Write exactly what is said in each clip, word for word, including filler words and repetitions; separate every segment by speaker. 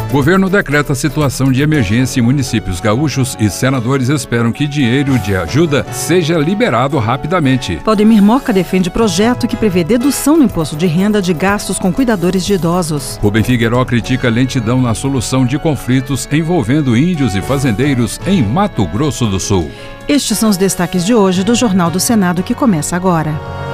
Speaker 1: Governo decreta situação de emergência em municípios gaúchos e senadores esperam que dinheiro de ajuda seja liberado rapidamente.
Speaker 2: Valdemir Moca defende projeto que prevê dedução no imposto de renda de gastos com cuidadores de idosos.
Speaker 1: Rubem Figueiró critica lentidão na solução de conflitos envolvendo índios e fazendeiros em Mato Grosso do Sul.
Speaker 2: Estes são os destaques de hoje do Jornal do Senado que começa agora.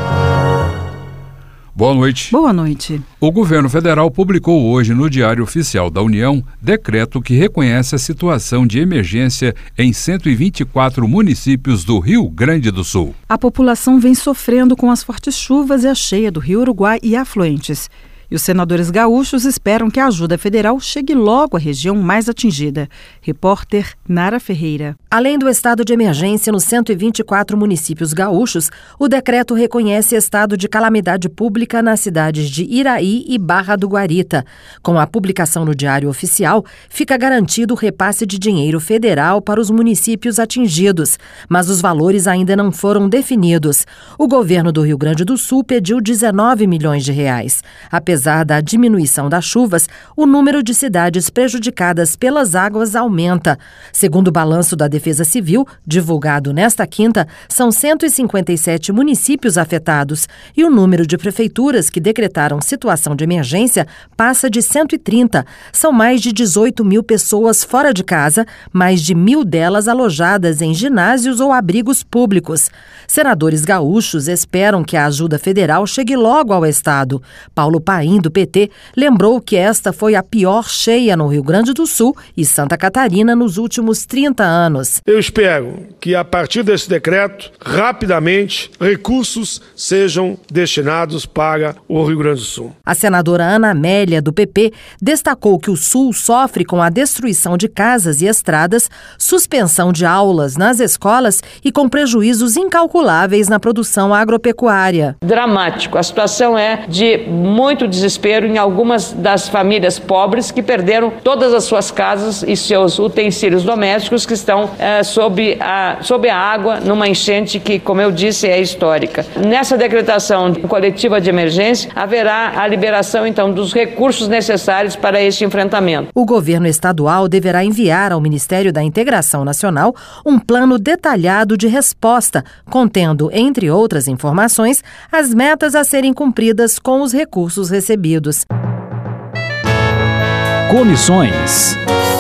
Speaker 1: Boa noite.
Speaker 2: Boa noite.
Speaker 1: O governo federal publicou hoje no Diário Oficial da União decreto que reconhece a situação de emergência em cento e vinte e quatro municípios do Rio Grande do Sul.
Speaker 2: A população vem sofrendo com as fortes chuvas e a cheia do Rio Uruguai e afluentes. E os senadores gaúchos esperam que a ajuda federal chegue logo à região mais atingida. Repórter Nara Ferreira.
Speaker 3: Além do estado de emergência nos cento e vinte e quatro municípios gaúchos, o decreto reconhece estado de calamidade pública nas cidades de Iraí e Barra do Guarita. Com a publicação no Diário Oficial, fica garantido o repasse de dinheiro federal para os municípios atingidos, mas os valores ainda não foram definidos. O governo do Rio Grande do Sul pediu dezenove milhões de reais. Apesar Apesar da diminuição das chuvas, o número de cidades prejudicadas pelas águas aumenta. Segundo o balanço da Defesa Civil, divulgado nesta quinta, são cento e cinquenta e sete municípios afetados e o número de prefeituras que decretaram situação de emergência passa de cento e trinta. São mais de dezoito mil pessoas fora de casa, mais de mil delas alojadas em ginásios ou abrigos públicos. Senadores gaúchos esperam que a ajuda federal chegue logo ao estado. Paulo Paim, do P T, lembrou que esta foi a pior cheia no Rio Grande do Sul e Santa Catarina nos últimos trinta anos.
Speaker 4: Eu espero que, a partir desse decreto, rapidamente, recursos sejam destinados para o Rio Grande do Sul.
Speaker 3: A senadora Ana Amélia, do P P, destacou que o Sul sofre com a destruição de casas e estradas, suspensão de aulas nas escolas e com prejuízos incalculáveis na produção agropecuária.
Speaker 5: Dramático. A situação é de muito desespero em algumas das famílias pobres que perderam todas as suas casas e seus utensílios domésticos que estão é, sob, a, sob a água numa enchente que, como eu disse, é histórica. Nessa decretação coletiva de emergência, haverá a liberação, então, dos recursos necessários para este enfrentamento.
Speaker 3: O governo estadual deverá enviar ao Ministério da Integração Nacional um plano detalhado de resposta, contendo, entre outras informações, as metas a serem cumpridas com os recursos recebidos.
Speaker 6: Comissões.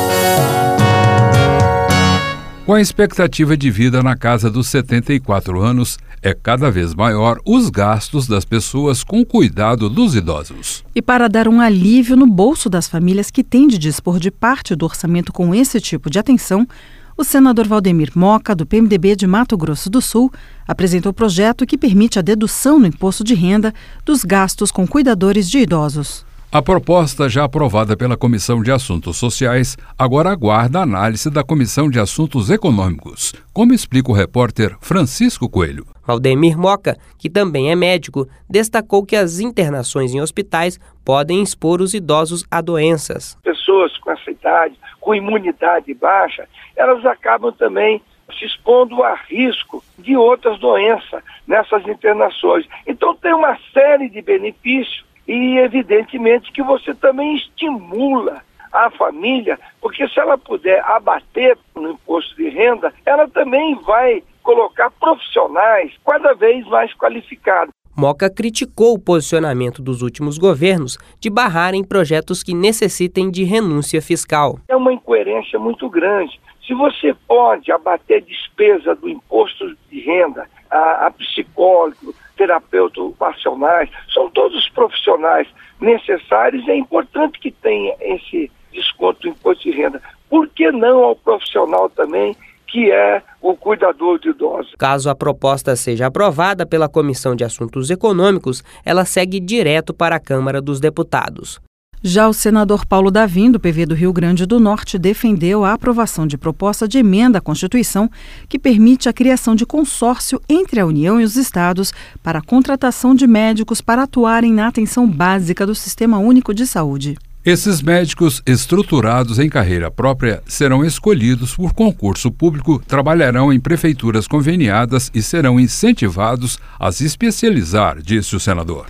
Speaker 1: Com a expectativa de vida na casa dos setenta e quatro anos, é cada vez maior os gastos das pessoas com cuidado dos idosos.
Speaker 2: E para dar um alívio no bolso das famílias que têm de dispor de parte do orçamento com esse tipo de atenção, o senador Valdemir Moca, do P M D B de Mato Grosso do Sul, apresentou o projeto que permite a dedução no imposto de renda dos gastos com cuidadores de idosos.
Speaker 1: A proposta, já aprovada pela Comissão de Assuntos Sociais, agora aguarda a análise da Comissão de Assuntos Econômicos, como explica o repórter Francisco Coelho.
Speaker 7: Valdemir Moca, que também é médico, destacou que as internações em hospitais podem expor os idosos a doenças.
Speaker 8: Pessoas com essa idade, com imunidade baixa, elas acabam também se expondo a risco de outras doenças nessas internações. Então tem uma série de benefícios e evidentemente que você também estimula a família, porque se ela puder abater no imposto de renda, ela também vai colocar profissionais cada vez mais qualificados.
Speaker 7: Moca criticou o posicionamento dos últimos governos de barrarem projetos que necessitem de renúncia fiscal.
Speaker 8: É uma incoerência muito grande. Se você pode abater despesa do imposto de renda a, a psicólogo, terapeuta ocupacionais, são todos profissionais necessários e é importante que tenha esse desconto do imposto de renda. Por que não ao profissional também, que é o cuidador de idosos?
Speaker 7: Caso a proposta seja aprovada pela Comissão de Assuntos Econômicos, ela segue direto para a Câmara dos Deputados.
Speaker 2: Já o senador Paulo Davim, do P V do Rio Grande do Norte, defendeu a aprovação de proposta de emenda à Constituição que permite a criação de consórcio entre a União e os estados para a contratação de médicos para atuarem na atenção básica do Sistema Único de Saúde.
Speaker 1: Esses médicos estruturados em carreira própria serão escolhidos por concurso público, trabalharão em prefeituras conveniadas e serão incentivados a se especializar, disse o senador.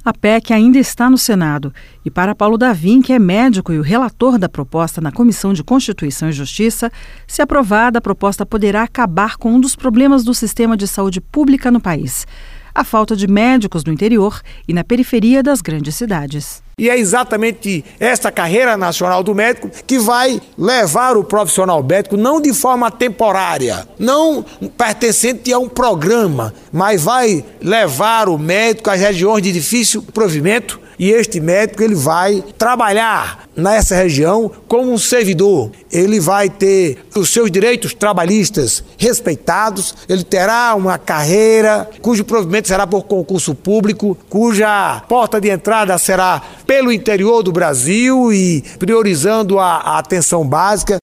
Speaker 2: A P E C ainda está no Senado e, para Paulo Davim, que é médico e o relator da proposta na Comissão de Constituição e Justiça, se aprovada, a proposta poderá acabar com um dos problemas do sistema de saúde pública no país: a falta de médicos no interior e na periferia das grandes cidades.
Speaker 6: E é exatamente esta carreira nacional do médico que vai levar o profissional médico não de forma temporária, não pertencente a um programa, mas vai levar o médico às regiões de difícil provimento. E este médico ele vai trabalhar nessa região como um servidor. Ele vai ter os seus direitos trabalhistas respeitados, ele terá uma carreira cujo provimento será por concurso público, cuja porta de entrada será pelo interior do Brasil e priorizando a, a atenção básica.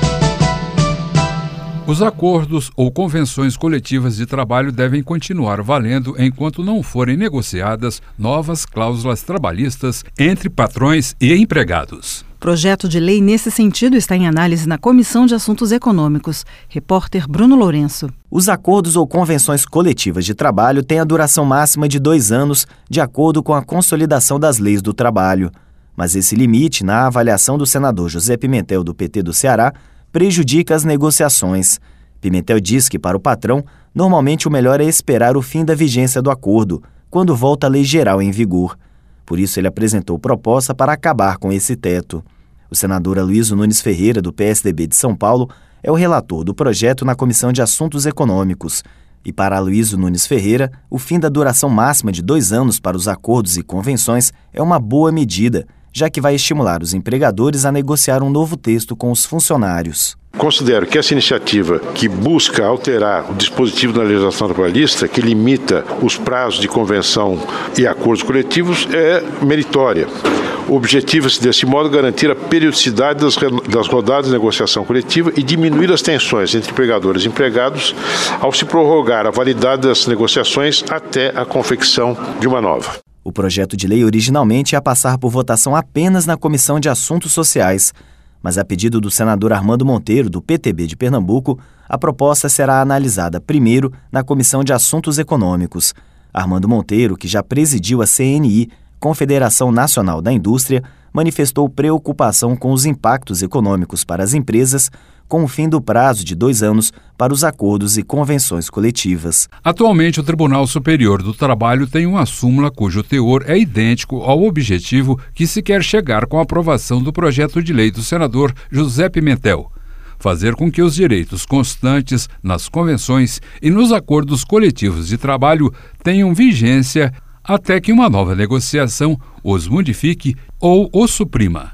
Speaker 1: Os acordos ou convenções coletivas de trabalho devem continuar valendo enquanto não forem negociadas novas cláusulas trabalhistas entre patrões e empregados.
Speaker 2: Projeto de lei nesse sentido está em análise na Comissão de Assuntos Econômicos. Repórter Bruno Lourenço.
Speaker 9: Os acordos ou convenções coletivas de trabalho têm a duração máxima de dois anos, de acordo com a consolidação das leis do trabalho. Mas esse limite, na avaliação do senador José Pimentel, do P T do Ceará, prejudica as negociações. Pimentel diz que, para o patrão, normalmente o melhor é esperar o fim da vigência do acordo, quando volta a lei geral em vigor. Por isso, ele apresentou proposta para acabar com esse teto. O senador Aloysio Nunes Ferreira, do P S D B de São Paulo, é o relator do projeto na Comissão de Assuntos Econômicos. E para Aloysio Nunes Ferreira, o fim da duração máxima de dois anos para os acordos e convenções é uma boa medida, já que vai estimular os empregadores a negociar um novo texto com os funcionários.
Speaker 10: Considero que essa iniciativa, que busca alterar o dispositivo da legislação trabalhista, que limita os prazos de convenção e acordos coletivos, é meritória. Objetiva-se, desse modo, garantir a periodicidade das, das rodadas de negociação coletiva e diminuir as tensões entre empregadores e empregados ao se prorrogar a validade das negociações até a confecção de uma nova.
Speaker 9: O projeto de lei originalmente ia passar por votação apenas na Comissão de Assuntos Sociais, mas a pedido do senador Armando Monteiro, do P T B de Pernambuco, a proposta será analisada primeiro na Comissão de Assuntos Econômicos. Armando Monteiro, que já presidiu a C N I, Confederação Nacional da Indústria, manifestou preocupação com os impactos econômicos para as empresas com o fim do prazo de dois anos para os acordos e convenções coletivas.
Speaker 1: Atualmente, o Tribunal Superior do Trabalho tem uma súmula cujo teor é idêntico ao objetivo que se quer chegar com a aprovação do projeto de lei do senador José Pimentel: fazer com que os direitos constantes nas convenções e nos acordos coletivos de trabalho tenham vigência até que uma nova negociação os modifique ou os suprima.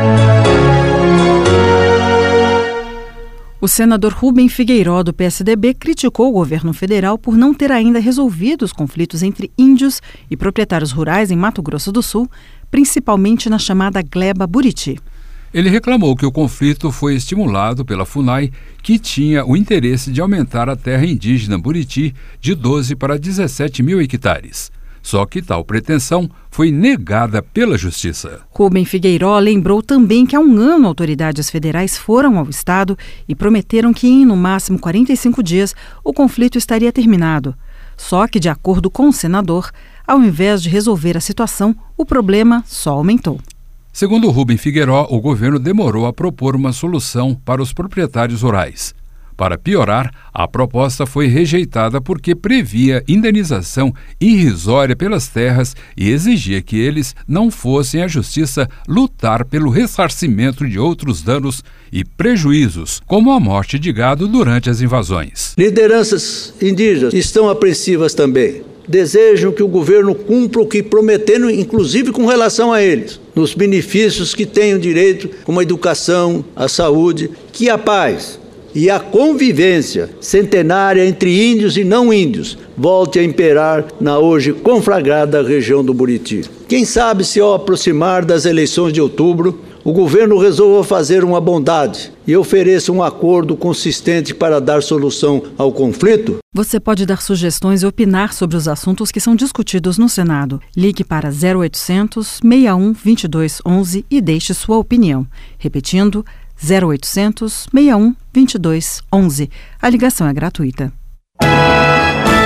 Speaker 2: O senador Rubem Figueiró, do P S D B, criticou o governo federal por não ter ainda resolvido os conflitos entre índios e proprietários rurais em Mato Grosso do Sul, principalmente na chamada Gleba Buriti.
Speaker 1: Ele reclamou que o conflito foi estimulado pela FUNAI, que tinha o interesse de aumentar a terra indígena Buriti de doze para dezessete mil hectares. Só que tal pretensão foi negada pela Justiça.
Speaker 2: Rubem Figueiró lembrou também que há um ano autoridades federais foram ao estado e prometeram que em no máximo quarenta e cinco dias o conflito estaria terminado. Só que, de acordo com o senador, ao invés de resolver a situação, o problema só aumentou.
Speaker 1: Segundo Rubem Figueiró, o governo demorou a propor uma solução para os proprietários rurais. Para piorar, a proposta foi rejeitada porque previa indenização irrisória pelas terras e exigia que eles não fossem à justiça lutar pelo ressarcimento de outros danos e prejuízos, como a morte de gado durante as invasões.
Speaker 11: Lideranças indígenas estão apreensivas também. Desejam que o governo cumpra o que prometendo, inclusive com relação a eles, nos benefícios que tenham direito, como a educação, a saúde, que a paz e a convivência centenária entre índios e não índios volte a imperar na hoje conflagrada região do Buriti. Quem sabe se ao aproximar das eleições de outubro, o governo resolva fazer uma bondade e ofereça um acordo consistente para dar solução ao conflito?
Speaker 2: Você pode dar sugestões e opinar sobre os assuntos que são discutidos no Senado. Ligue para zero oitocentos, seis um, dois dois um um e deixe sua opinião. Repetindo, zero oitocentos, seis um, dois dois um um. A ligação é gratuita.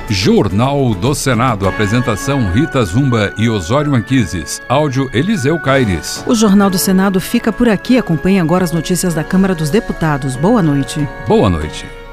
Speaker 1: Jornal do Senado. Apresentação Rita Zumba e Osório Anquises. Áudio Eliseu Caires.
Speaker 2: O Jornal do Senado fica por aqui. Acompanhe agora as notícias da Câmara dos Deputados. Boa noite.
Speaker 1: Boa noite.